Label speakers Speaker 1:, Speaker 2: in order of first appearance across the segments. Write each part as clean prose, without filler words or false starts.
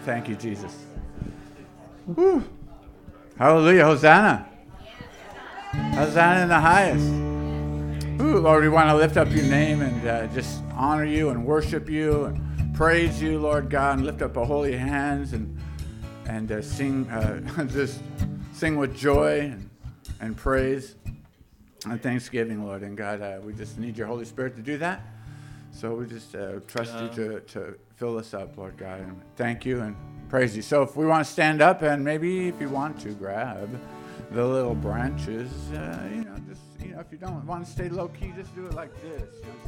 Speaker 1: Thank you, Jesus. Woo. Hallelujah. Hosanna. Hosanna in the highest. Ooh, Lord, we want to lift up your name and just honor you and worship you and praise you, Lord God, and lift up our holy hands and sing, just sing with joy and praise and thanksgiving, Lord. And God, we just need your Holy Spirit to do that. So we just trust you to fill us up, Lord God, and thank you and praise you. So if we want to stand up, and maybe if you want to grab the little branches, if you don't want to stay low key, just do it like this.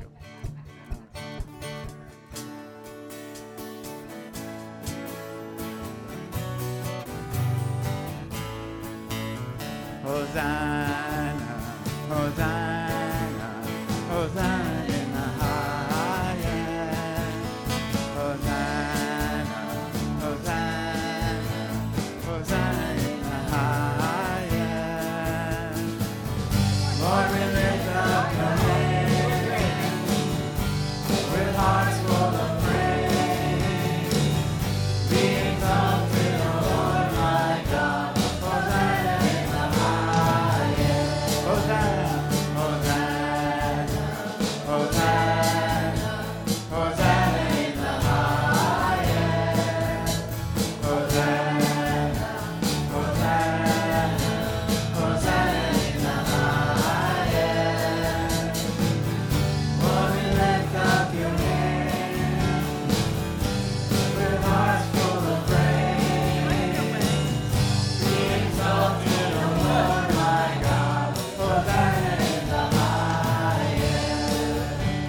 Speaker 1: Hosanna, Hosanna, Hosanna in the highest. Hosanna, Hosanna, Hosanna in the highest. Lord, we lift up your name with hearts full of praise. Be exalted, O Lord, my God. Hosanna in the highest. Hosanna, Hosanna, Hosanna, Hosanna in the highest. Hosanna, Hosanna, Hosanna in the highest. Lord, we lift up your name with hearts full of praise. Be exalted, O Lord, my God. Hosanna in the highest.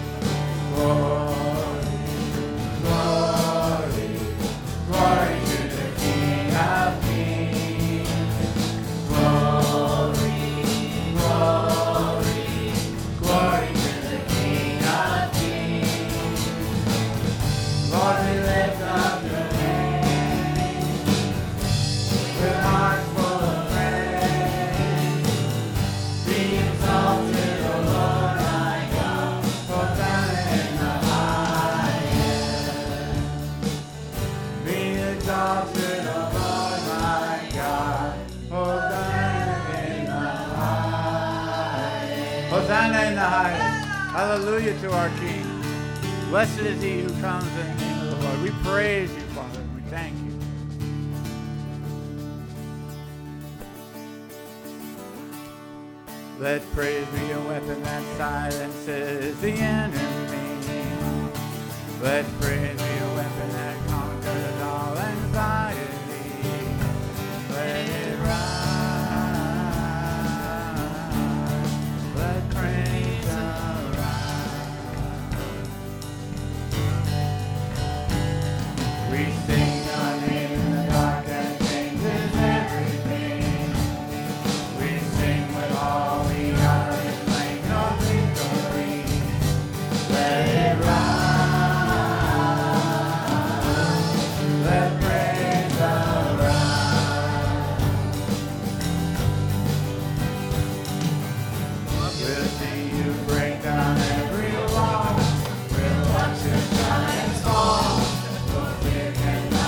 Speaker 1: Glory, glory, glory to the King of Kings. Glory, glory, glory to the King of Kings. Lord, we lift up your name with hearts full of praise. Be exalted, O Lord, my God. Hosanna in the highest. Be exalted, O Lord, my God. Hosanna in the highest. Hosanna in the highest. Hallelujah to our King. Blessed is he who comes in the name of the Lord. We praise you, Father, and we thank you. Let praise be a weapon that silences the enemy. Let praise be a weapon that conquers all anxiety. Let it rise. Let praise arise. We sing your name in the dark that changes everything. We sing with all we are and claim your victory. Let it rise. Let praise arise. We'll see you break down every wall. We'll watch your giants fall. No fear can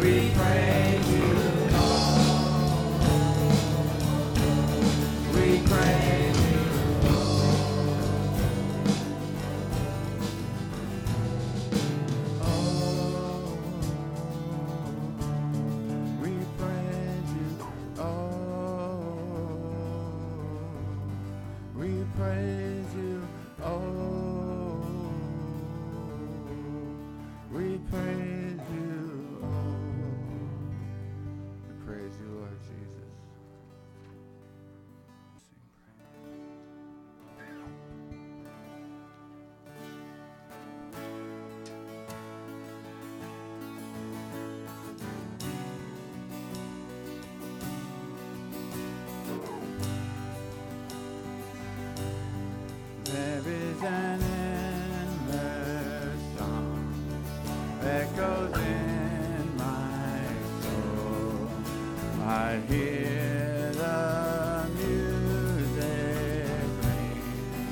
Speaker 1: An endless song echoes in my soul. I hear the music ring,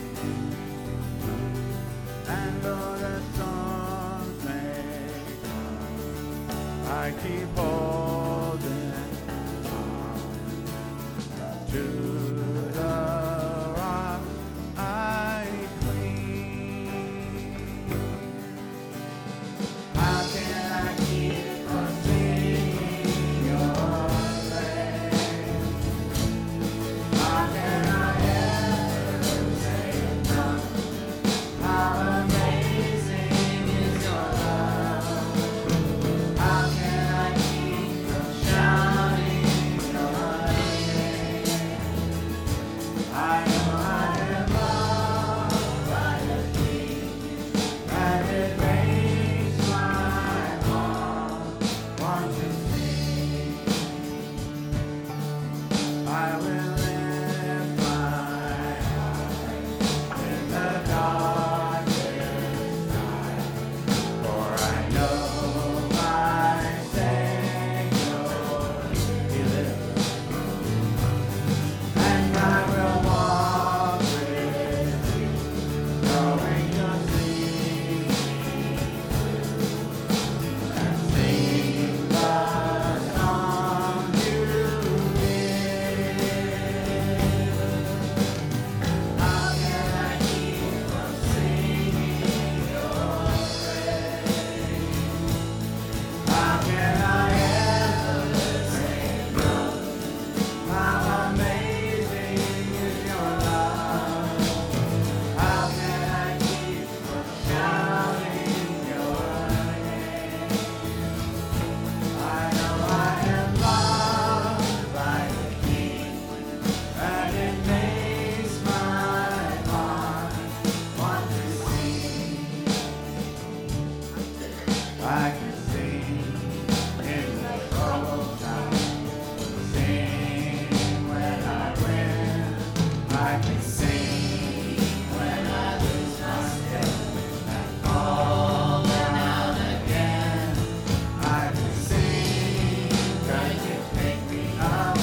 Speaker 1: and though the songs may come, I keep holding on to the rock I cling. How can I keep on singing your praise? How can I ever say enough? How amazing is your love? How can I keep on shouting your name? I know I am loved by the King, and it makes my heart want to sing. I will lift my eyes in the darkest night, for I know my Savior, He lives, and I will walk with you, knowing you'll see me and sing the song you give. How can I keep on singing your praise? How can I ever say no? How amazing is your love? How can I keep on shouting your name? I know I am loved by the King, and it makes my heart want to sing. I can sing in the troubled time, sing when I win. I can sing when I lose my step and falling out again. I can sing 'cause you pick me up,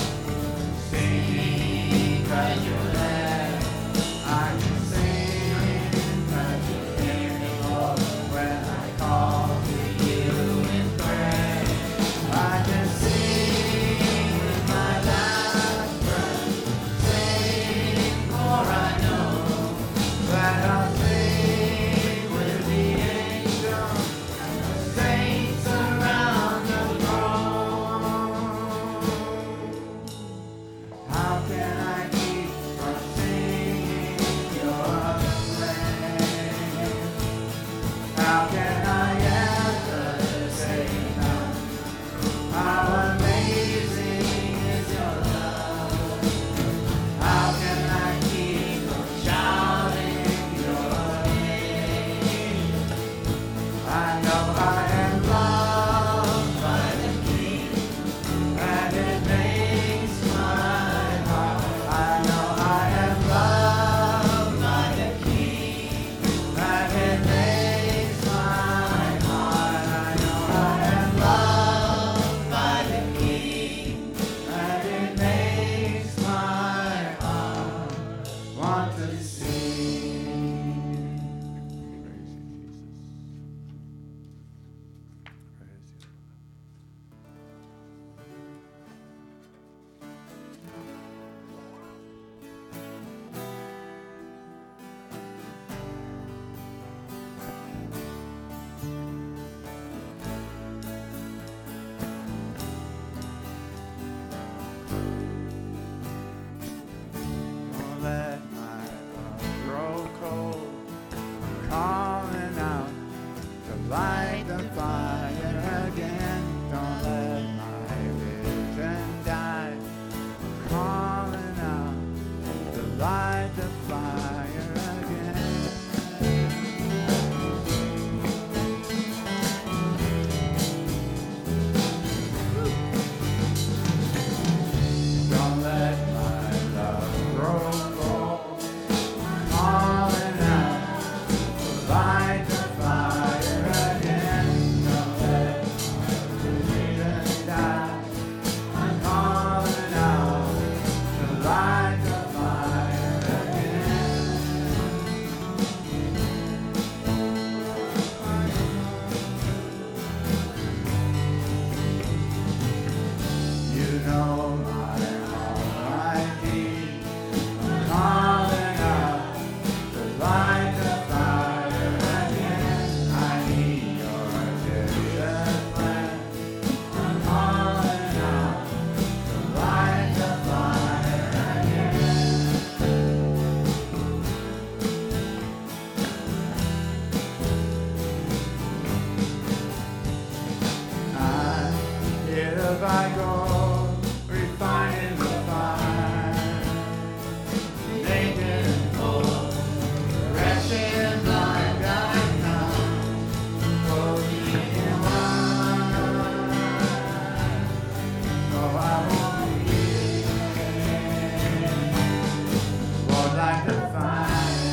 Speaker 1: sing 'cause you're there. I can sing 'cause you hear me, Lord, when I call to you in prayer. I can sing with my last breath, sing for I know that I'll sing with the angels and the saints around the throne. How can I keep from singing your praise? How can I ever say no? How amazing is your love? How can I keep on shouting your name? I know I am loved by the King, and it makes my heart. I know I am loved by the King, and it makes my heart. I know I am loved by the King, and it makes my heart want to sing. Praise you, Jesus. by gold, refined in the fire. Naked and cold, wretched and blind, I come, holy and wide. So I won't be Lord, like the fire.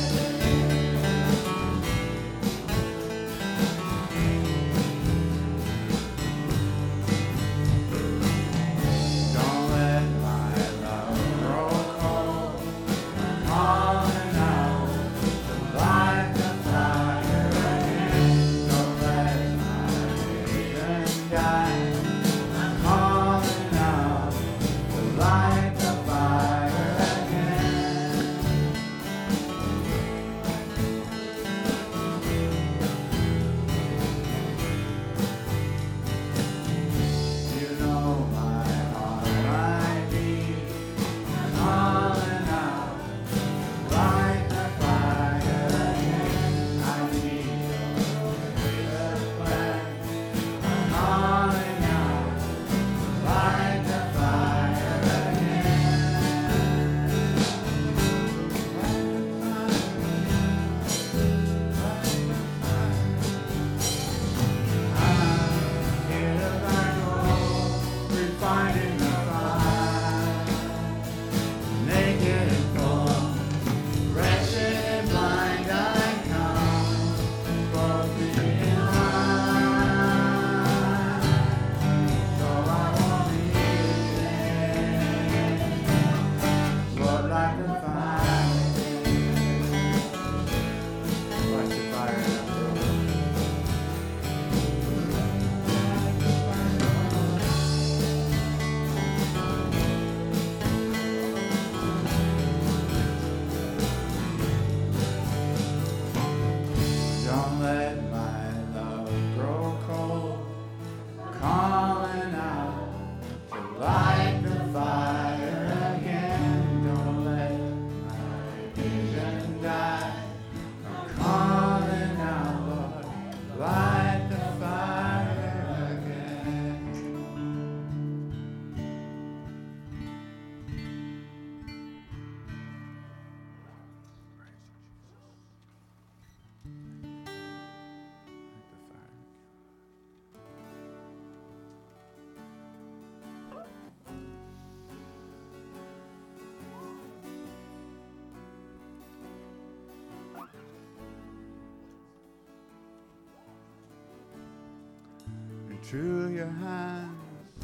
Speaker 1: To your hands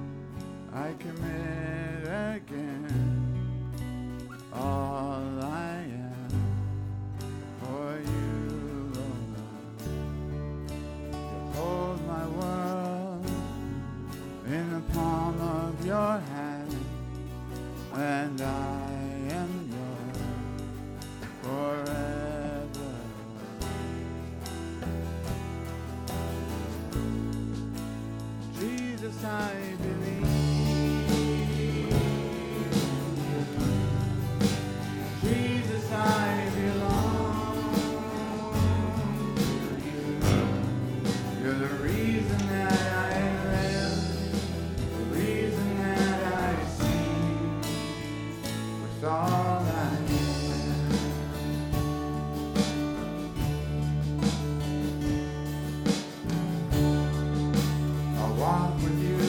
Speaker 1: I commit again all I am for you, Lord. You hold my world in the palm of your hand, and I am yours forever. Jesus, I believe. Jesus, I belong to you. You're the reason that I live, the reason that I sing, with all I walk with you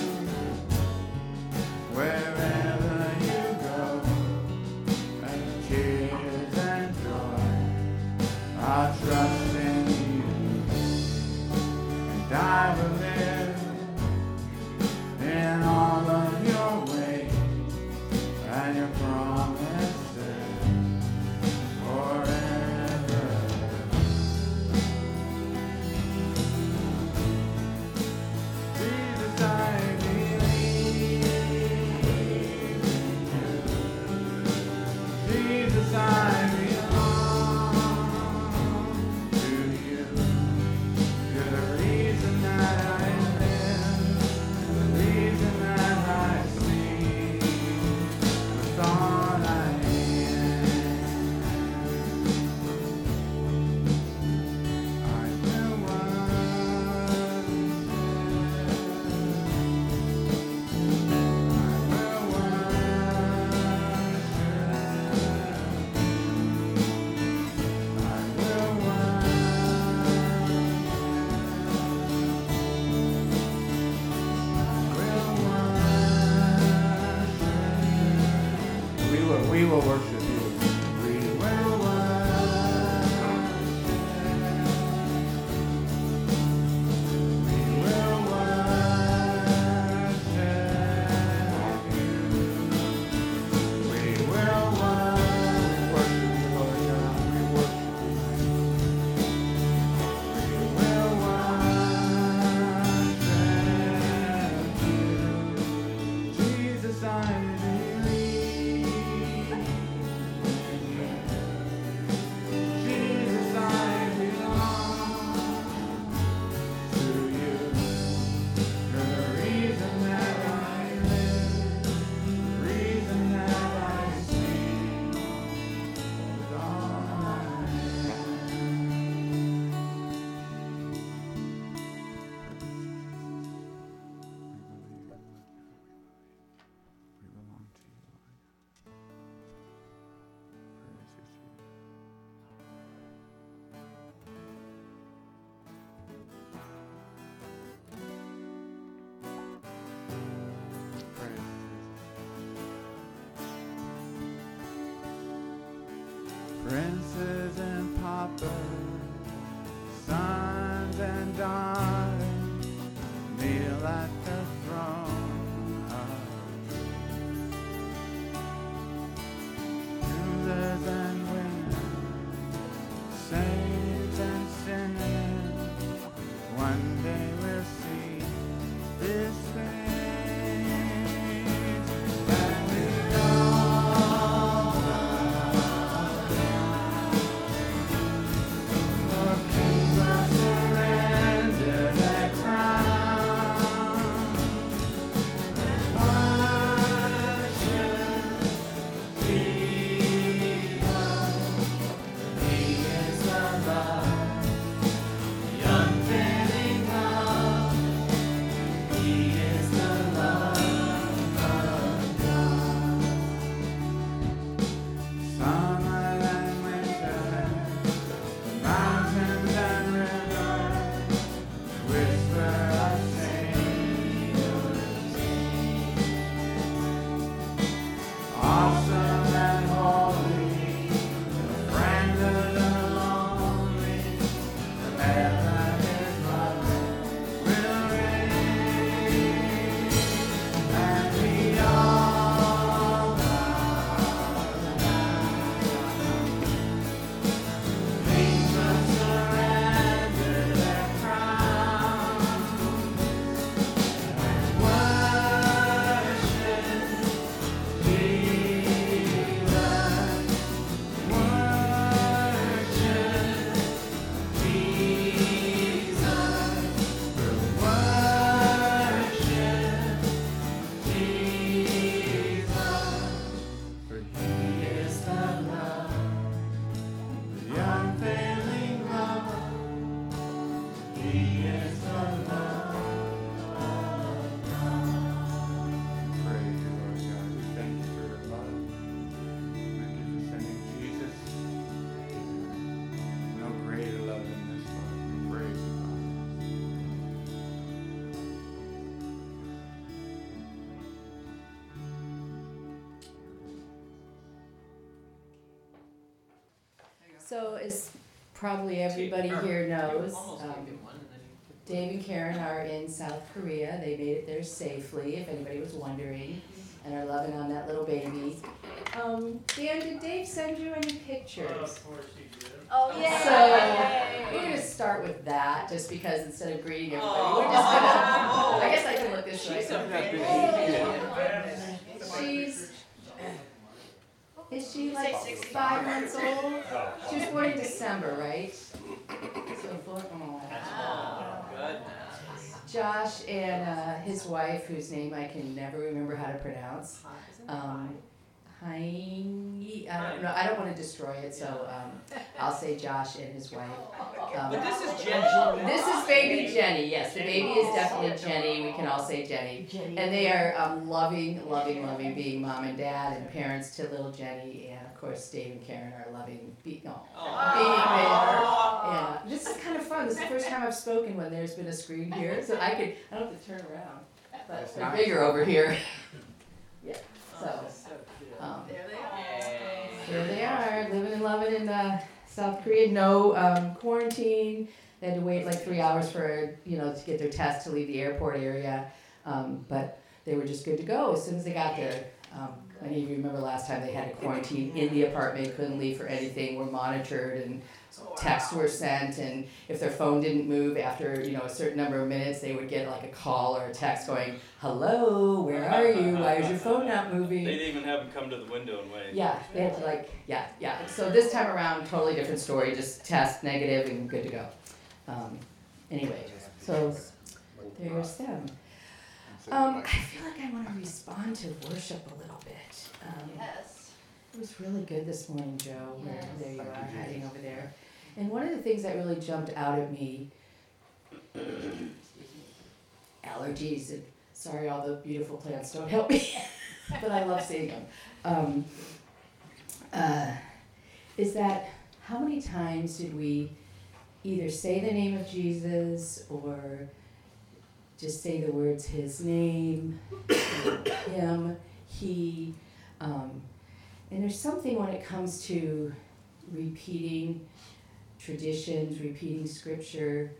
Speaker 1: wherever you go, and tears and joy, I'll trust in you, and I will live in all of your ways and your promises forever. I believe in you. Jesus, I belong to you. You're the reason that I we will worship you. We will princes and paupers, sons and daughters, kneel at the throne of losers and winners, saints and sinners. One day we'll see this face.
Speaker 2: So as probably everybody here knows, Dave and Karen are in South Korea. They made it there safely, if anybody was wondering, and are loving on that little baby. Dan, did Dave send you any pictures?
Speaker 3: Of course he did.
Speaker 2: Oh, yeah. So we're going to start with that, just because instead of greeting everybody, we're just going to, I guess I can look this way. Is she like 5 months old? She was born in December, right? So born, Josh and his wife, whose name I can never remember how to pronounce. I don't want to destroy it, so I'll say Josh and his wife.
Speaker 4: But this is Jenny.
Speaker 2: This is baby Jenny, yes. The baby is definitely Jenny. We can all say Jenny. And they are loving being mom and dad and parents to little Jenny. And of course, Dave and Karen are loving being there. Yeah. This is kind of fun. This is the first time I've spoken when there's been a screen here, so I don't have to turn around. But they're bigger over here. Yeah. So.
Speaker 4: There they are.
Speaker 2: Here they are, living and loving in South Korea. No quarantine. They had to wait like 3 hours for, to get their test to leave the airport area. But they were just good to go as soon as they got there. Many of you remember last time they had to quarantine in the apartment, couldn't leave for anything, were monitored, and texts were sent, and if their phone didn't move after a certain number of minutes, they would get like a call or a text going, "Hello, where are you? Why is your phone not moving?"
Speaker 3: They'd even have them come to the window and wait.
Speaker 2: Yeah, they had to yeah. So this time around, totally different story, just test negative and good to go. Anyway, so there's them. I feel like I want to respond to worship a little bit.
Speaker 5: Yes.
Speaker 2: It was really good this morning, Joe.
Speaker 5: Yes.
Speaker 2: There you are, hiding over there. And one of the things that really jumped out at me, allergies, and sorry all the beautiful plants don't help me, but I love seeing them, is that how many times did we either say the name of Jesus or just say the words his name, him, he, and there's something when it comes to repeating traditions, repeating scripture,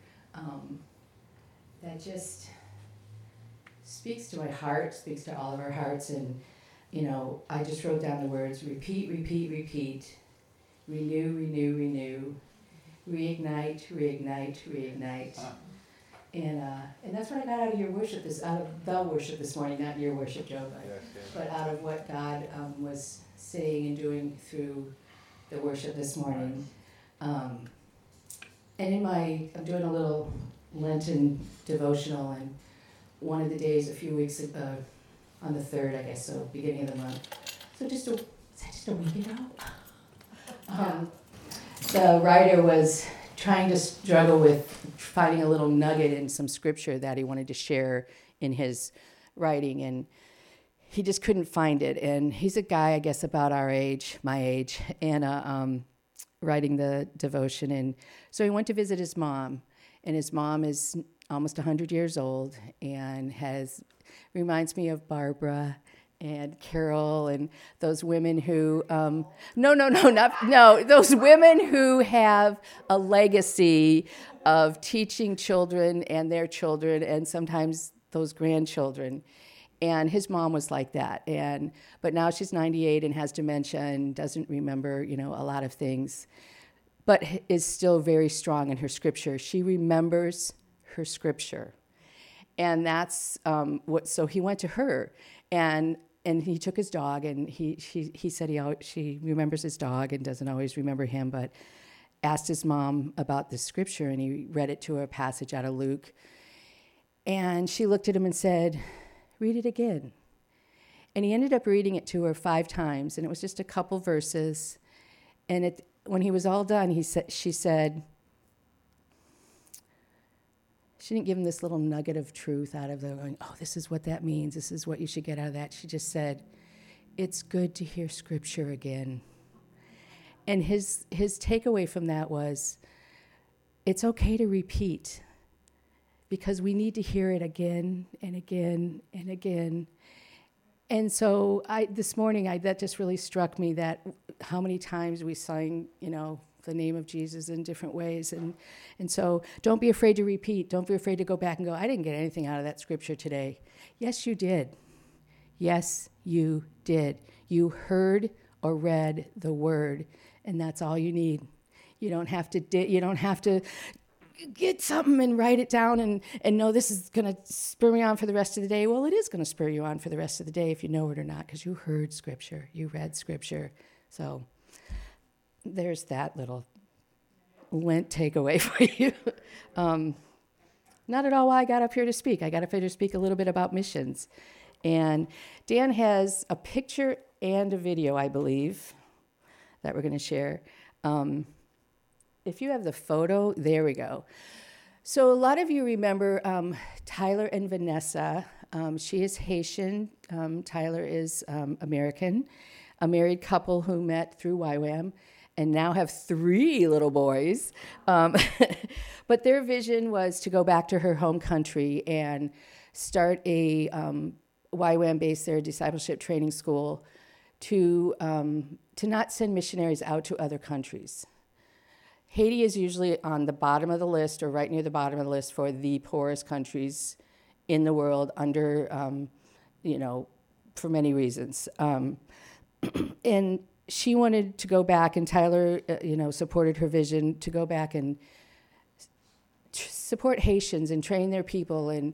Speaker 2: that just speaks to my heart, speaks to all of our hearts. And, I just wrote down the words, repeat, repeat, repeat, renew, renew, renew, reignite, reignite, reignite. And that's what I got out of your worship, out of the worship this morning, not your worship, Joe, but out of what God was saying and doing through the worship this morning. And I'm doing a little Lenten devotional, and one of the days a few weeks ago, on the 3rd, I guess, so beginning of the month. So is that just a week ago? The writer was trying to struggle with finding a little nugget in some scripture that he wanted to share in his writing, and he just couldn't find it. And he's a guy, I guess, about our age, my age, and writing the devotion. And so he went to visit his mom, and his mom is almost 100 years old and reminds me of Barbara and Carol and those women who, those women who have a legacy of teaching children and their children and sometimes those grandchildren. And his mom was like that. But now she's 98 and has dementia and doesn't remember, a lot of things, but is still very strong in her scripture. She remembers her scripture. And that's so he went to her, and he took his dog, and he said she remembers his dog and doesn't always remember him, but asked his mom about the scripture, and he read it to her, a passage out of Luke. And she looked at him and said, "Read it again." And he ended up reading it to her 5 times, and it was just a couple verses. And when he was all done, she said, she didn't give him this little nugget of truth out of going, "Oh, this is what that means. This is what you should get out of that." She just said, "It's good to hear scripture again." And his takeaway from that was, it's okay to repeat because we need to hear it again and again and again. And so this morning, that just really struck me, that how many times we sang, the name of Jesus in different ways. And so don't be afraid to repeat. Don't be afraid to go back and go, "I didn't get anything out of that scripture today." Yes, you did. Yes, you did. You heard or read the word, and that's all you need. You don't have to get something and write it down and know this is going to spur me on for the rest of the day. Well, it is going to spur you on for the rest of the day if you know it or not, because you heard scripture. You read scripture. So there's that little Lent takeaway for you. Not at all why I got up here to speak. I got up here to speak a little bit about missions. And Dan has a picture and a video, I believe, that we're going to share. If you have the photo, there we go. So a lot of you remember Tyler and Vanessa. She is Haitian. Tyler is American, a married couple who met through YWAM and now have 3 little boys. But their vision was to go back to her home country and start a YWAM-based, their discipleship training school, to not send missionaries out to other countries. Haiti is usually on the bottom of the list or right near the bottom of the list for the poorest countries in the world under, for many reasons. And she wanted to go back, and Tyler, supported her vision to go back and support Haitians and train their people. And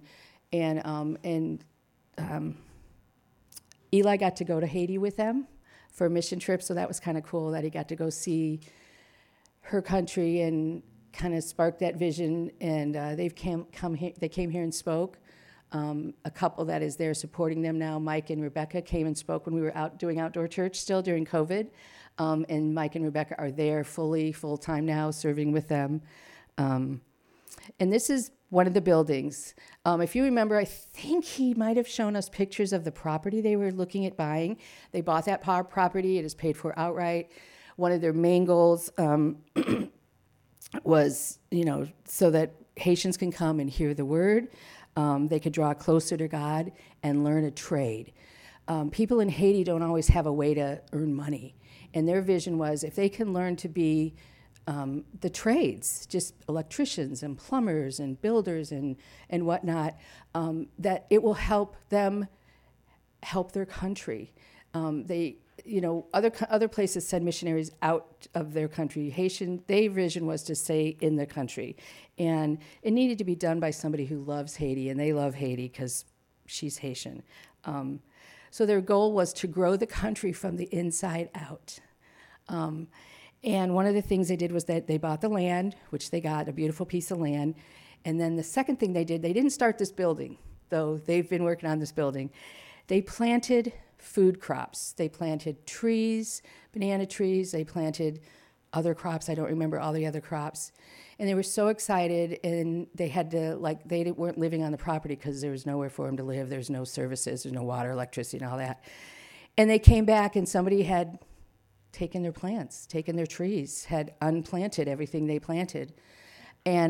Speaker 2: Eli got to go to Haiti with them for a mission trip, so that was kind of cool that he got to go see her country and kind of sparked that vision. And they came here and spoke. A couple that is there supporting them now, Mike and Rebecca, came and spoke when we were out doing outdoor church still during COVID. And Mike and Rebecca are there full-time now, serving with them. And this is one of the buildings. If you remember, I think he might have shown us pictures of the property they were looking at buying. They bought that property. It is paid for outright. One of their main goals was, so that Haitians can come and hear the word. They could draw closer to God and learn a trade. People in Haiti don't always have a way to earn money. And their vision was if they can learn to be the trades, just electricians and plumbers and builders and whatnot, that it will help them help their country. Other places send missionaries out of their country. Their vision was to stay in the country. And it needed to be done by somebody who loves Haiti, and they love Haiti because she's Haitian. So their goal was to grow the country from the inside out. And one of the things they did was that they bought the land, which they got, a beautiful piece of land. And then the second thing they did, they didn't start this building, though they've been working on this building. They planted food crops. They planted trees, banana trees. They planted other crops. I don't remember all the other crops. And they were so excited, and they had to, they weren't living on the property because there was nowhere for them to live. There's no services. There's no water, electricity, and all that. And they came back, and somebody had taken their plants, taken their trees, had unplanted everything they planted. And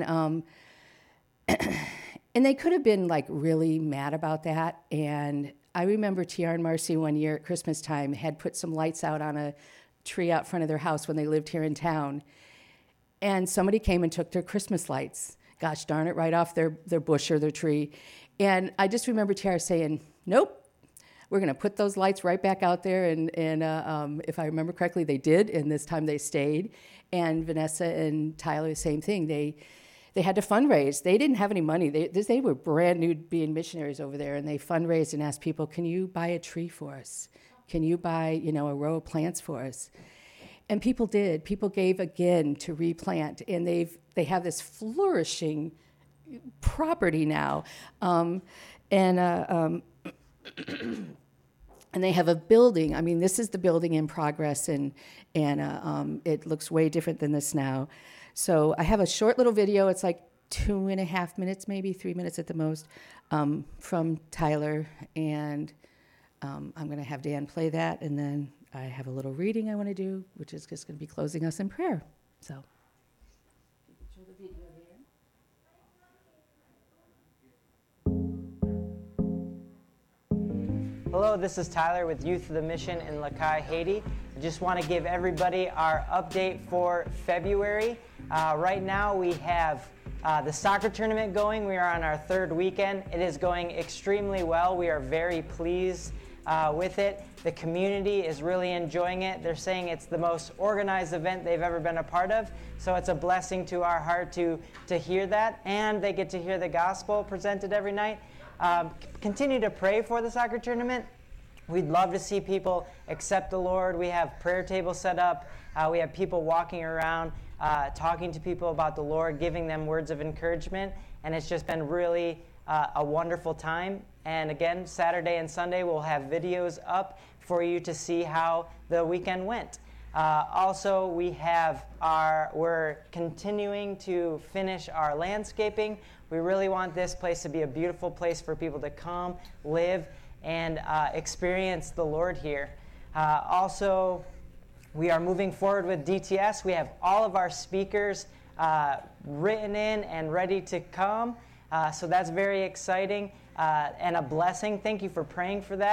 Speaker 2: and they could have been, really mad about that. And I remember Tiara and Marcy one year at Christmas time had put some lights out on a tree out front of their house when they lived here in town. And somebody came and took their Christmas lights, gosh darn it, right off their bush or their tree. And I just remember Tiara saying, nope, we're going to put those lights right back out there. And if I remember correctly, they did, and this time they stayed. And Vanessa and Tyler, the same thing. They had to fundraise. They didn't have any money. They were brand new being missionaries over there, and they fundraised and asked people, can you buy a tree for us? Can you buy, a row of plants for us? And people did. People gave again to replant, and they have this flourishing property now. And they have a building. I mean, this is the building in progress, and it looks way different than this now. So I have a short little video. It's 2.5 minutes, maybe 3 minutes at the most, from Tyler. And I'm going to have Dan play that, and then I have a little reading I want to do, which is just going to be closing us in prayer. So. Show the video here.
Speaker 5: Hello, this is Tyler with Youth of the Mission in Lakai, Haiti. I just want to give everybody our update for February. Right now we have the soccer tournament going. We are on our third weekend. It is going extremely well. We are very pleased with it. The community is really enjoying it. They're saying it's the most organized event they've ever been a part of. So it's a blessing to our heart to hear that. And they get to hear the gospel presented every night. Continue to pray for the soccer tournament. We'd love to see people accept the Lord. We have prayer tables set up. We have people walking around, talking to people about the Lord, giving them words of encouragement. And it's just been really a wonderful time. And again, Saturday and Sunday, we'll have videos up for you to see how the weekend went. Also, we're continuing to finish our landscaping. We really want this place to be a beautiful place for people to come, live, and experience the Lord here. Also, we are moving forward with DTS. We have all of our speakers written in and ready to come. So that's very exciting and a blessing. Thank you for praying for that.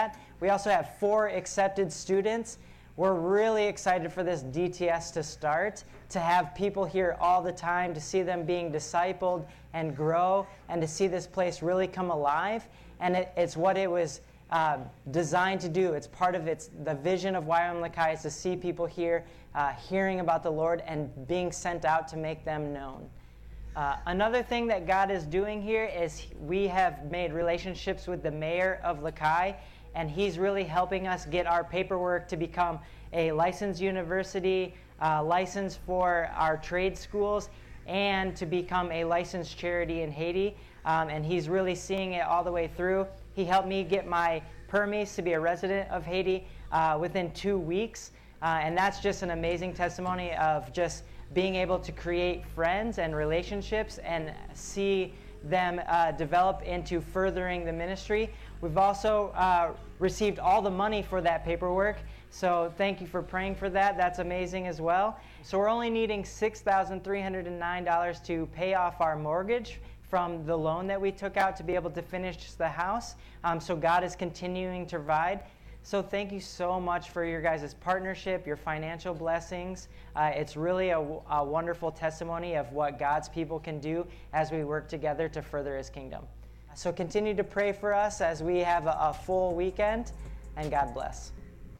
Speaker 5: We also have 4 accepted students. We're really excited for this DTS to start, to have people here all the time, to see them being discipled and grow, and to see this place really come alive. And it's what it was designed to do. It's part of the vision of YWAM Lakai is to see people here hearing about the Lord and being sent out to make them known. Another thing that God is doing here is we have made relationships with the mayor of Lakai, and he's really helping us get our paperwork to become a licensed university, license for our trade schools, and to become a licensed charity in Haiti. And he's really seeing it all the way through. He helped me get my permis to be a resident of Haiti within 2 weeks. And that's just an amazing testimony of just being able to create friends and relationships and see them develop into furthering the ministry. We've also received all the money for that paperwork, so thank you for praying for that. That's amazing as well. So we're only needing $6,309 to pay off our mortgage from the loan that we took out to be able to finish the house. So God is continuing to provide. So thank you so much for your guys' partnership, your financial blessings. It's really a wonderful testimony of what God's people can do as we work together to further His kingdom. So continue to pray for us as we have a full weekend, and God bless.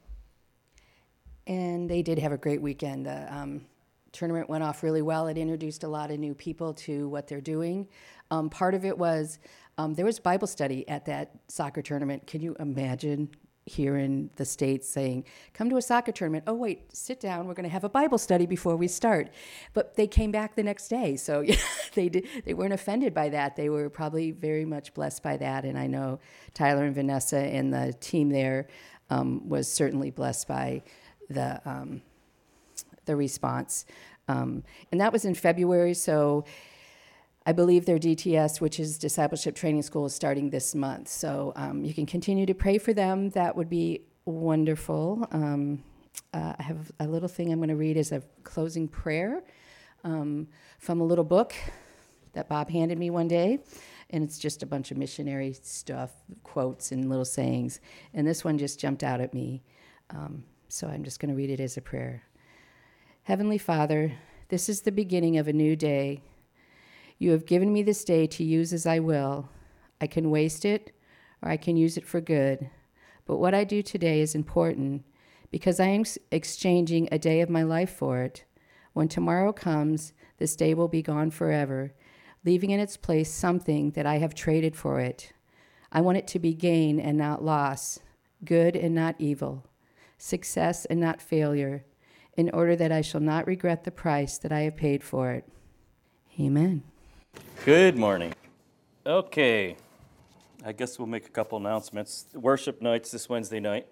Speaker 2: And they did have a great weekend. The tournament went off really well. It introduced a lot of new people to what they're doing. Part of it was there was Bible study at that soccer tournament. Can you imagine here in the States saying, come to a soccer tournament. Oh, wait, sit down. We're going to have a Bible study before we start. But they came back the next day. So they weren't offended by that. They were probably very much blessed by that. And I know Tyler and Vanessa and the team there was certainly blessed by the response. And that was in February. So I believe their DTS, which is Discipleship Training School, is starting this month. So you can continue to pray for them. That would be wonderful. I have a little thing I'm going to read as a closing prayer from a little book that Bob handed me one day. And it's just a bunch of missionary stuff, quotes and little sayings. And this one just jumped out at me. So I'm just going to read it as a prayer. Heavenly Father, this is the beginning of a new day. You have given me this day to use as I will. I can waste it, or I can use it for good. But what I do today is important because I am exchanging a day of my life for it. When tomorrow comes, this day will be gone forever, leaving in its place something that I have traded for it. I want it to be gain and not loss, good and not evil, success and not failure, in order that I shall not regret the price that I have paid for it. Amen.
Speaker 3: Good morning. Okay, I guess we'll make a couple announcements. Worship nights this Wednesday night.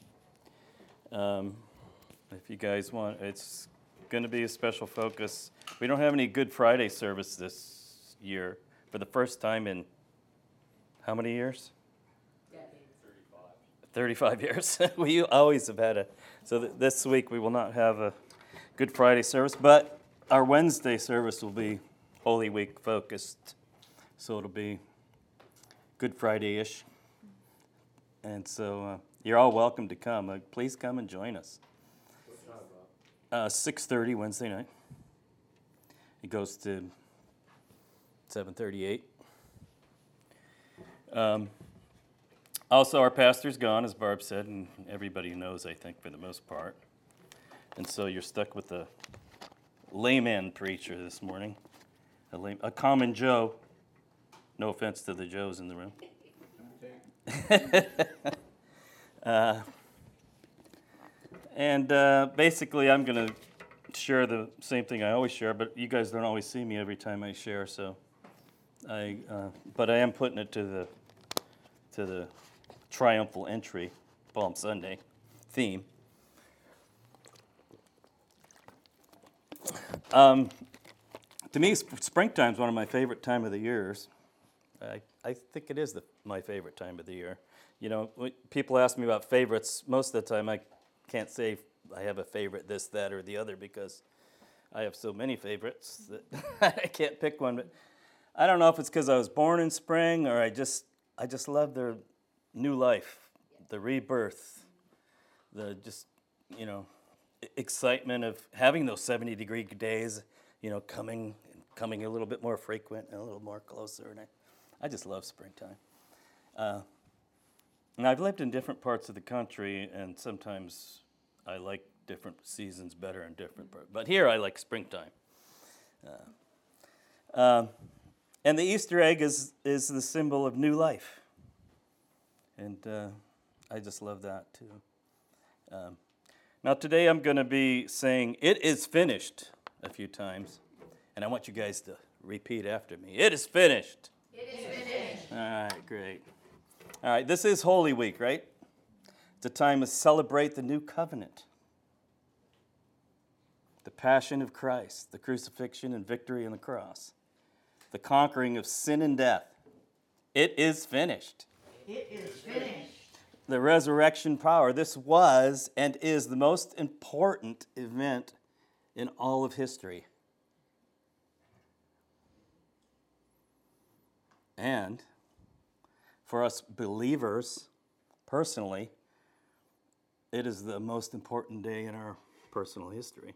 Speaker 3: If you guys want, it's going to be a special focus. We don't have any Good Friday service this year for the first time in how many years? 35 years. We always have had so this week we will not have a Good Friday service, but our Wednesday service will be Holy Week focused, so it'll be Good Friday-ish. And so you're all welcome to come. Please come and join us. 6:30 Wednesday night. It goes to 7:38. Also, our pastor's gone, as Barb said, and everybody knows, I think, for the most part. And so you're stuck with a layman preacher this morning. A common Joe. No offense to the Joes in the room. Basically, I'm going to share the same thing I always share, but you guys don't always see me every time I share, so but I am putting it to the triumphal entry, Palm Sunday theme. To me, springtime is one of my favorite time of the years. I think it is my favorite time of the year. You know, when people ask me about favorites, most of the time I can't say I have a favorite, this, that, or the other, because I have so many favorites that I can't pick one. But I don't know if it's because I was born in spring or I just love their new life, the rebirth, the just, excitement of having those 70-degree days, coming a little bit more frequent and a little more closer. And I just love springtime. And I've lived in different parts of the country, and sometimes I like different seasons better in different parts. But here I like springtime. And the Easter egg is the symbol of new life. And I just love that too. Now today I'm going to be saying, "It is finished," a few times. And I want you guys to repeat after me. It is finished.
Speaker 2: It is finished.
Speaker 3: All right, great. All right, this is Holy Week, right? It's a time to celebrate the new covenant. The passion of Christ, the crucifixion and victory on the cross. The conquering of sin and death. It is finished.
Speaker 4: It is finished.
Speaker 3: The resurrection power. This was and is the most important event in all of history. And for us believers, personally, it is the most important day in our personal history.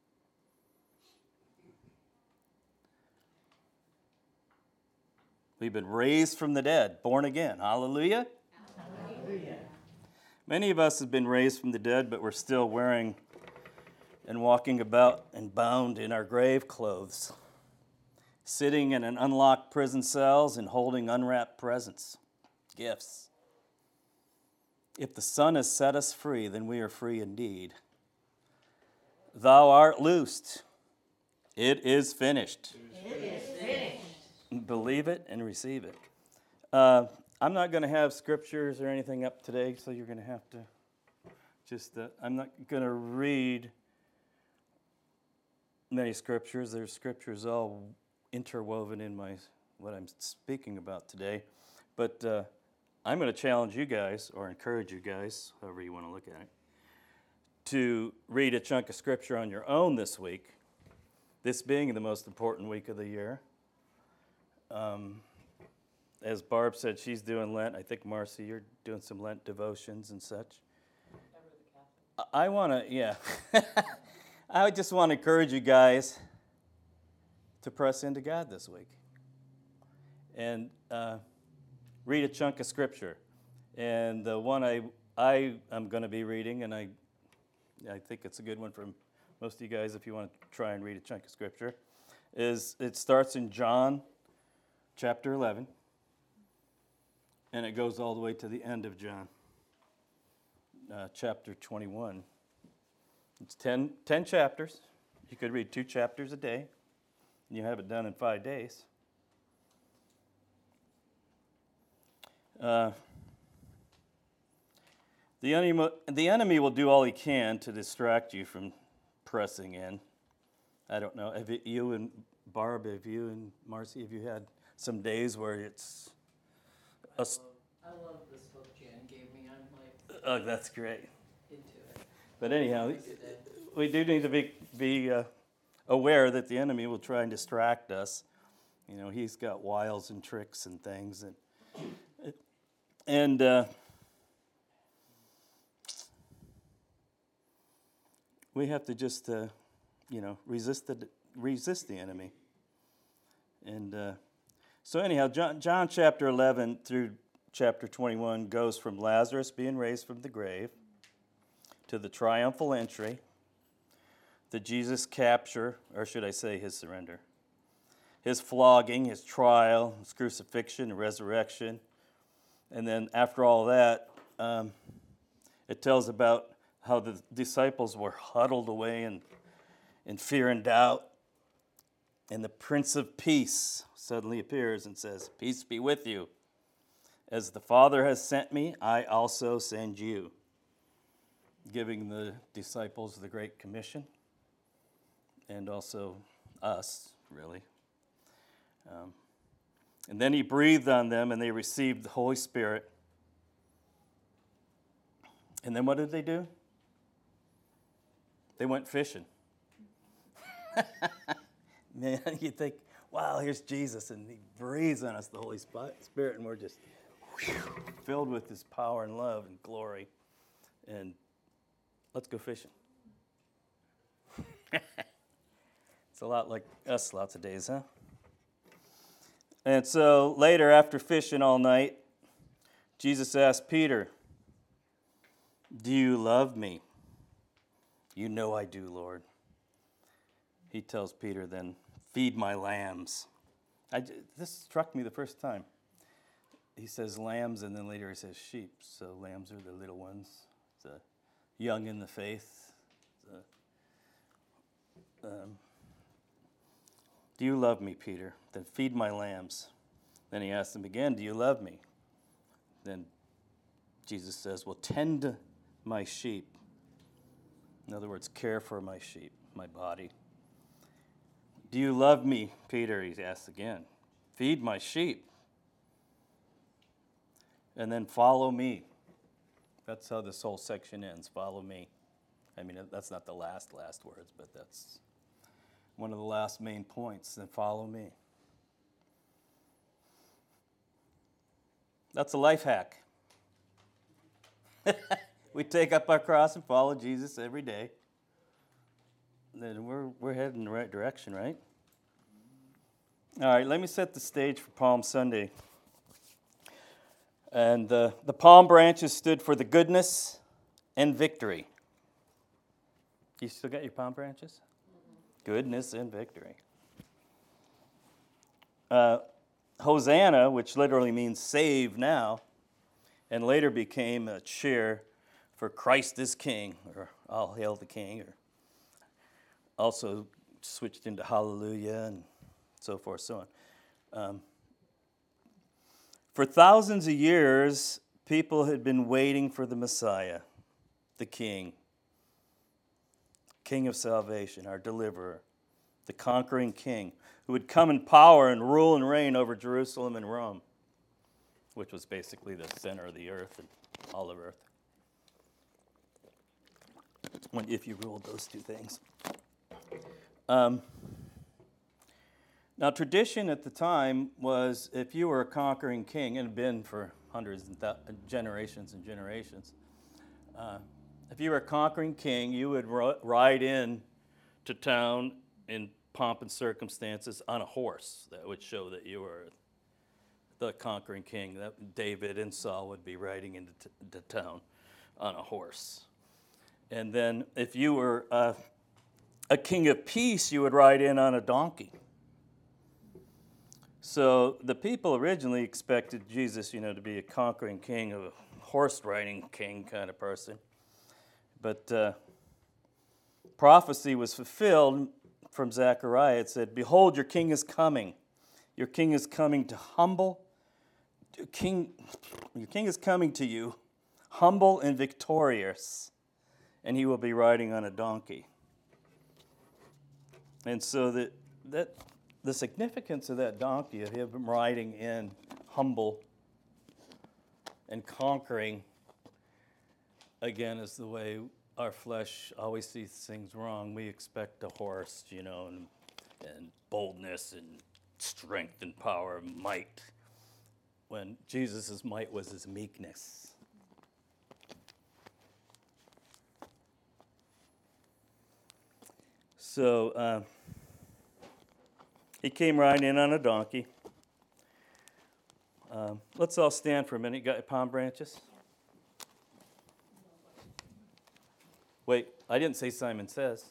Speaker 3: We've been raised from the dead, born again. Hallelujah.
Speaker 4: Hallelujah.
Speaker 3: Many of us have been raised from the dead, but we're still wearing and walking about and bound in our grave clothes, sitting in an unlocked prison cells and holding unwrapped presents, gifts. If the Son has set us free, then we are free indeed. Thou art loosed. It is finished.
Speaker 4: It is finished.
Speaker 3: Believe it and receive it. I'm not going to have scriptures or anything up today, so you're going to have to I'm not going to read many scriptures. There's scriptures all interwoven in what I'm speaking about today. But I'm going to challenge you guys, or encourage you guys, however you want to look at it, to read a chunk of scripture on your own this week, this being the most important week of the year. As Barb said, she's doing Lent. I think, Marcy, you're doing some Lent devotions and such. I want to, yeah. I just want to encourage you guys to press into God this week and read a chunk of scripture. And the one I am going to be reading, and I think it's a good one for most of you guys if you want to try and read a chunk of scripture, it starts in John chapter 11, and it goes all the way to the end of John, chapter 21. It's 10 chapters. You could read 2 chapters a day, and you have it done in 5 days. The enemy will do all he can to distract you from pressing in. I don't know. Have you and Barb, have you and Marcy, have you had some days where it's...
Speaker 4: I love this book Jan gave me. I'm like...
Speaker 3: Oh, that's great.
Speaker 4: Into it.
Speaker 3: But anyhow, we do need to be aware that the enemy will try and distract us. You know, he's got wiles and tricks and things. And we have to just, resist the enemy. And so anyhow, John chapter 11 through chapter 21 goes from Lazarus being raised from the grave to the triumphal entry, the Jesus capture, or should I say his surrender, his flogging, his trial, his crucifixion, resurrection. And then after all that, it tells about how the disciples were huddled away in fear and doubt. And the Prince of Peace suddenly appears and says, "Peace be with you. As the Father has sent me, I also send you." Giving the disciples the Great Commission, and also us, really. And then he breathed on them, and they received the Holy Spirit. And then what did they do? They went fishing. Man, you think, wow, here's Jesus, and he breathes on us the Holy Spirit, and we're just, filled with His power and love and glory. And let's go fishing. It's a lot like us lots of days, huh? And so later, after fishing all night, Jesus asked Peter, "Do you love me?" "You know I do, Lord." He tells Peter then, "Feed my lambs." This struck me the first time. He says lambs, and then later he says sheep. So lambs are the little ones, the young in the faith. "Do you love me, Peter? Then feed my lambs." Then he asks him again, "Do you love me?" Then Jesus says, "Well, tend my sheep." In other words, care for my sheep, my body. "Do you love me, Peter?" he asks again. "Feed my sheep." And then follow me. That's how this whole section ends. Follow me. I mean, that's not the last words, but that's one of the last main points. Then follow me. That's a life hack. We take up our cross and follow Jesus every day. Then we're heading in the right direction, right? All right, let me set the stage for Palm Sunday. And the palm branches stood for the goodness and victory. You still got your palm branches? Goodness and victory. Hosanna, which literally means save now, and later became a cheer for Christ is King, or All Hail the King, or also switched into Hallelujah, and so forth, so on. For thousands of years, people had been waiting for the Messiah, the King of salvation, our deliverer, the conquering King, who would come in power and rule and reign over Jerusalem and Rome, which was basically the center of the earth and all of earth. If you ruled those two things. Now, tradition at the time was if you were a conquering king, and had been for hundreds and generations and generations, if you were a conquering king, you would ride in to town in pomp and circumstances on a horse. That would show that you were the conquering king. That David and Saul would be riding into town on a horse. And then if you were a king of peace, you would ride in on a donkey. So the people originally expected Jesus, to be a conquering king, a horse-riding king kind of person. But prophecy was fulfilled from Zechariah. It said, "Behold, your king is coming. Your king is coming to your king is coming to you, humble and victorious, and he will be riding on a donkey." And so that the significance of that donkey, of him riding in humble and conquering, again, is the way our flesh always sees things wrong. We expect a horse, and boldness and strength and power and might, when Jesus' might was his meekness. So he came riding in on a donkey. Let's all stand for a minute. You got your palm branches? Wait, I didn't say Simon Says.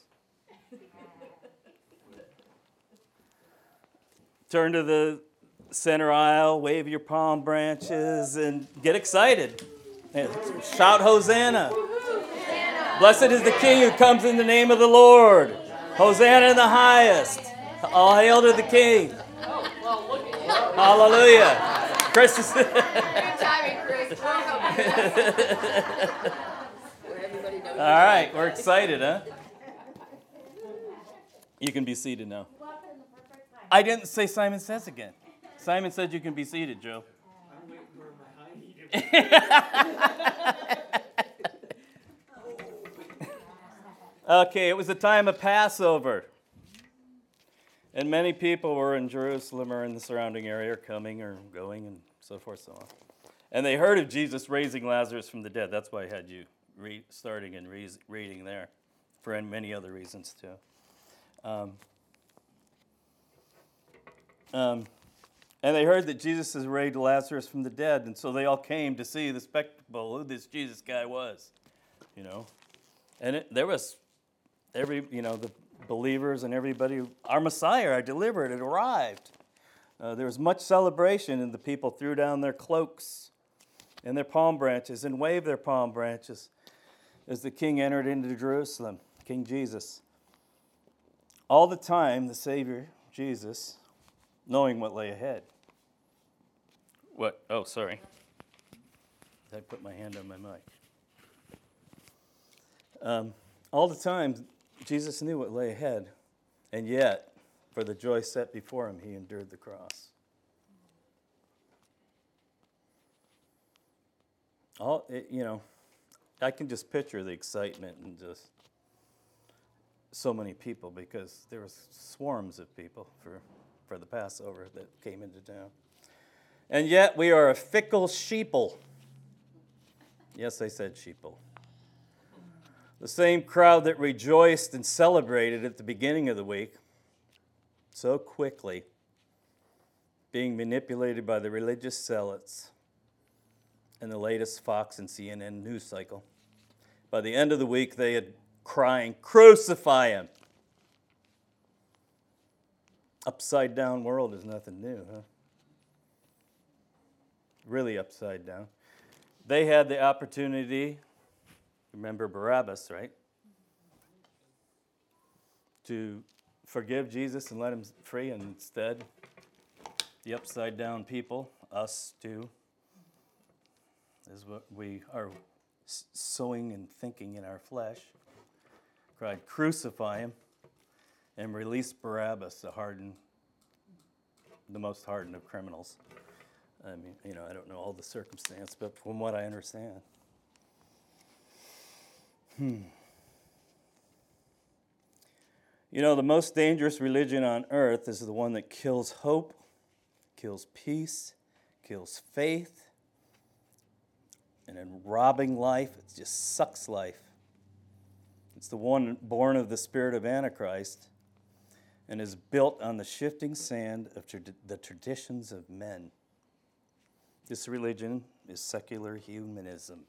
Speaker 3: Turn to the center aisle, wave your palm branches, and get excited. And shout Hosanna. Blessed is the King who comes in the name of the Lord. Hosanna in the highest. All hail to the King. Hallelujah. Christmas.
Speaker 2: Good timing, Chris.
Speaker 3: All right, we're excited, huh? You can be seated now. I didn't say Simon Says again. Simon said you can be seated, Joe.
Speaker 6: I'm waiting for my high knee.
Speaker 3: Okay, it was a time of Passover. And many people were in Jerusalem or in the surrounding area, coming or going and so forth, so on. And they heard of Jesus raising Lazarus from the dead. That's why I had you starting and reading there, for many other reasons too. And they heard that Jesus has raised Lazarus from the dead, and so they all came to see the spectacle, who this Jesus guy was, you know. And there was the believers and everybody, our Messiah, our deliverer, had arrived. There was much celebration, and the people threw down their cloaks and their palm branches and waved their palm branches as the king entered into Jerusalem, King Jesus. All the time, the Savior, Jesus, knowing what lay ahead. What? Oh, sorry. I put my hand on my mic. All the time, Jesus knew what lay ahead, and yet, for the joy set before him, he endured the cross. I can just picture the excitement and just so many people, because there was swarms of people for the Passover that came into town. And yet we are a fickle sheeple. Yes, I said sheeple. The same crowd that rejoiced and celebrated at the beginning of the week, so quickly being manipulated by the religious zealots and the latest Fox and CNN news cycle. By the end of the week, they had crying, "Crucify him!" Upside down world is nothing new, huh? Really upside down. They had the opportunity, remember Barabbas, right? To forgive Jesus and let him free, and instead, the upside down people, us too, is what we are sowing and thinking in our flesh, cried, "Crucify him," and release Barabbas, the most hardened of criminals. I mean, I don't know all the circumstance, but from what I understand. The most dangerous religion on earth is the one that kills hope, kills peace, kills faith, and in robbing life, it just sucks life. It's the one born of the spirit of Antichrist and is built on the shifting sand of the traditions of men. This religion is secular humanism.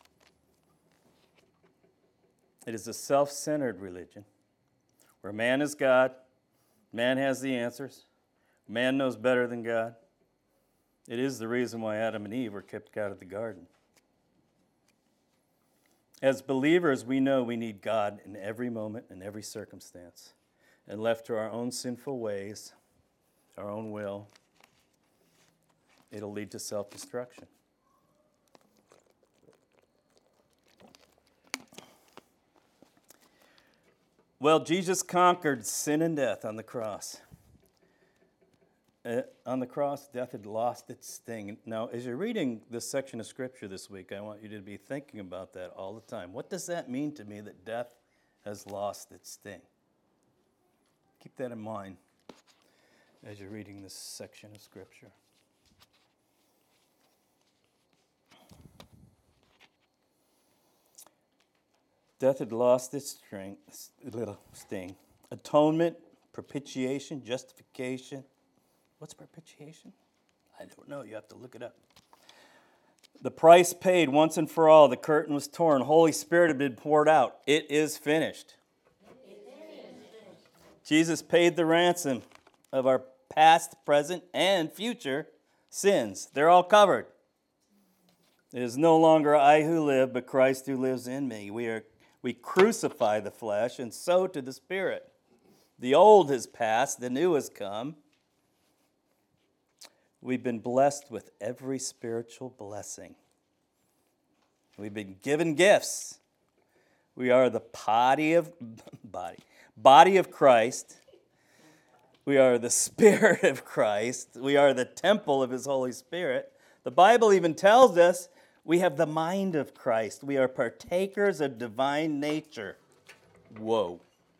Speaker 3: It is a self-centered religion where man is God, man has the answers, man knows better than God. It is the reason why Adam and Eve were kicked out of the garden. As believers, we know we need God in every moment and every circumstance. And left to our own sinful ways, our own will, it'll lead to self-destruction. Well, Jesus conquered sin and death on the cross. On the cross, death had lost its sting. Now, as you're reading this section of Scripture this week, I want you to be thinking about that all the time. What does that mean to me, that death has lost its sting? Keep that in mind as you're reading this section of Scripture. Death had lost its little sting. Atonement, propitiation, justification. What's propitiation? I don't know. You have to look it up. The price paid once and for all. The curtain was torn. Holy Spirit had been poured out. It is finished. Jesus paid the ransom of our past, present, and future sins. They're all covered. It is no longer I who live, but Christ who lives in me. We crucify the flesh, and so to the Spirit. The old has passed, the new has come. We've been blessed with every spiritual blessing. We've been given gifts. We are the body of Christ. We are the Spirit of Christ. We are the temple of His Holy Spirit. The Bible even tells us we have the mind of Christ. We are partakers of divine nature. Whoa.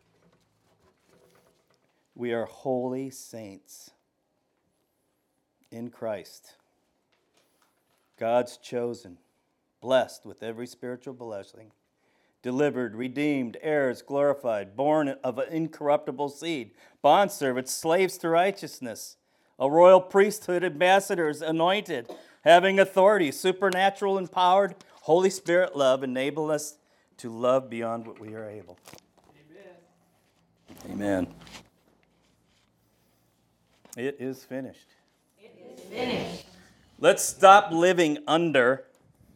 Speaker 3: We are holy saints in Christ. God's chosen, blessed with every spiritual blessing, delivered, redeemed, heirs, glorified, born of an incorruptible seed, bondservants, slaves to righteousness, a royal priesthood, ambassadors, anointed, having authority, supernatural, empowered, Holy Spirit love, enable us to love beyond what we are able. Amen. It is finished.
Speaker 2: It is finished.
Speaker 3: Let's stop living under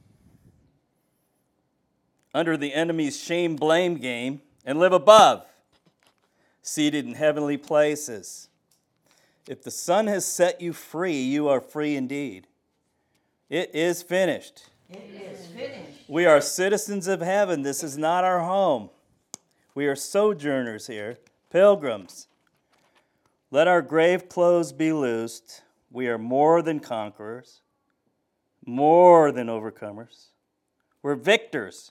Speaker 3: the enemy's shame-blame game and live above, seated in heavenly places. If the Son has set you free, you are free indeed. It is finished.
Speaker 2: It is finished.
Speaker 3: We are citizens of heaven. This is not our home. We are sojourners here, pilgrims. Let our grave clothes be loosed. We are more than conquerors, more than overcomers. We're victors.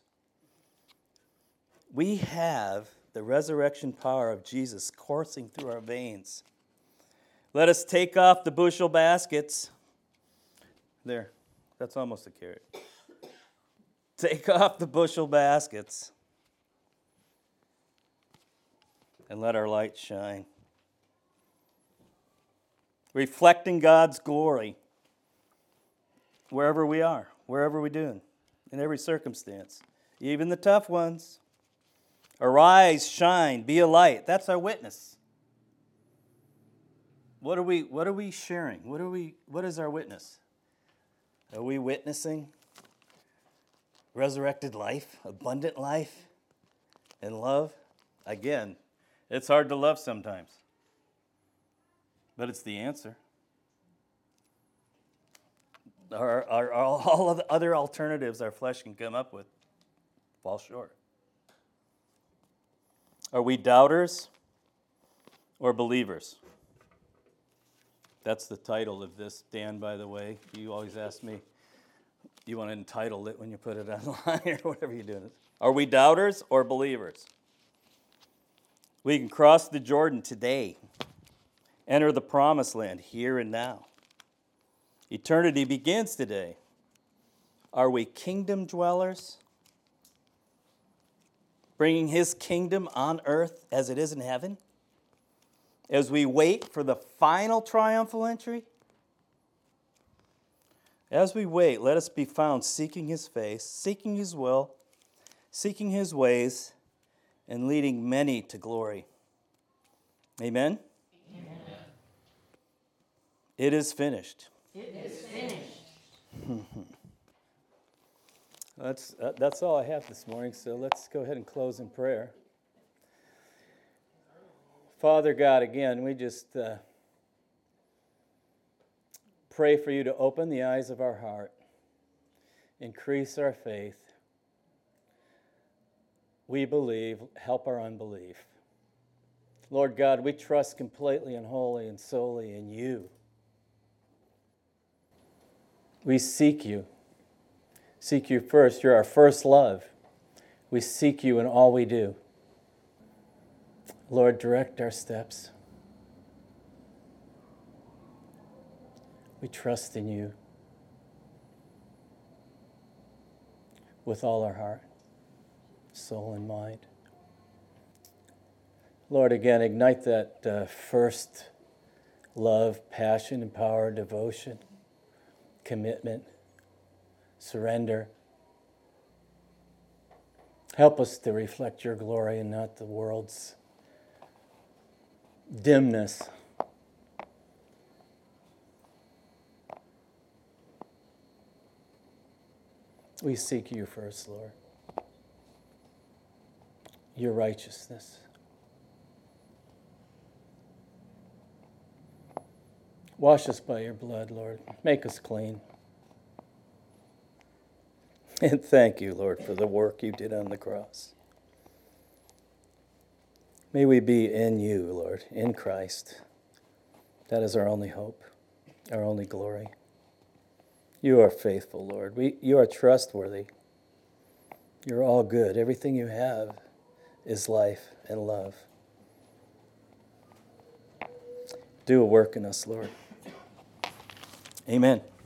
Speaker 3: We have the resurrection power of Jesus coursing through our veins. Let us take off the bushel baskets. There, that's almost a carrot. Take off the bushel baskets and let our light shine. Reflecting God's glory wherever we are, wherever we're doing, in every circumstance, even the tough ones. Arise, shine, be a light. That's our witness. What are we sharing? What is our witness? Are we witnessing resurrected life, abundant life, and love? Again, it's hard to love sometimes, but it's the answer. All of the other alternatives our flesh can come up with fall short. Are we doubters or believers? That's the title of this, Dan, by the way. You always ask me, you want to entitle it when you put it online or whatever you're doing. Are we doubters or believers? We can cross the Jordan today, enter the promised land here and now. Eternity begins today. Are we kingdom dwellers? Bringing his kingdom on earth as it is in heaven? As we wait for the final triumphal entry? As we wait, let us be found seeking his face, seeking his will, seeking his ways, and leading many to glory. Amen?
Speaker 2: Amen.
Speaker 3: It is finished.
Speaker 2: It is finished.
Speaker 3: That's all I have this morning, so let's go ahead and close in prayer. Father God, again, we just pray for you to open the eyes of our heart, increase our faith. We believe, help our unbelief. Lord God, we trust completely and wholly and solely in you. We seek you. Seek you first. You're our first love. We seek you in all we do. Lord, direct our steps. We trust in you with all our heart, soul, and mind. Lord, again, ignite that first love, passion, and power, devotion, commitment, surrender. Help us to reflect your glory and not the world's dimness. We seek you first, Lord. Your righteousness. Wash us by your blood, Lord. Make us clean. And thank you, Lord, for the work you did on the cross. May we be in you, Lord, in Christ. That is our only hope, our only glory. You are faithful, Lord. You are trustworthy. You're all good. Everything you have is life and love. Do a work in us, Lord. Amen.